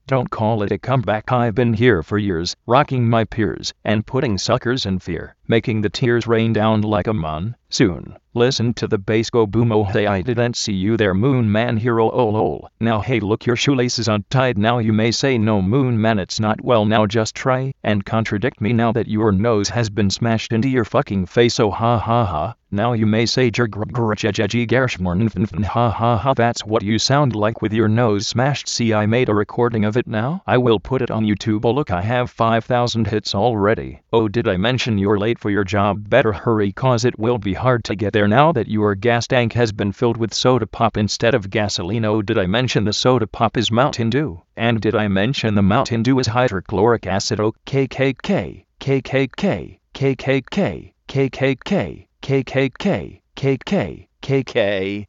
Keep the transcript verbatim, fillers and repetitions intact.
Don't call it a comeback. I've been here for years, rocking my peers, and putting suckers in fear, making the tears rain down like a monsoon. Listen to the bass go boom. Oh hey, I didn't see you there, Moon Man hero. Oh lol. Now hey, look, your shoelaces untied. Now you may say, no Moon Man, it's not. Well, now just try and contradict me now that your nose has been smashed into your fucking face. Oh ha ha ha. Now you may say, ha ha ha. That's what you sound like with your nose smashed. See, I made a recording of it now. I will put it on YouTube. Oh look, I have five thousand hits already. Oh, did I mention you're late for your job? Better hurry, cause it will be hard to get there now that your gas tank has been filled with soda pop instead of gasoline. Oh, did I mention the soda pop is Mountain Dew? And did I mention the Mountain Dew is hydrochloric acid? Oh, K K K, K K K, K K K, K K K, K K K, K K K, K K.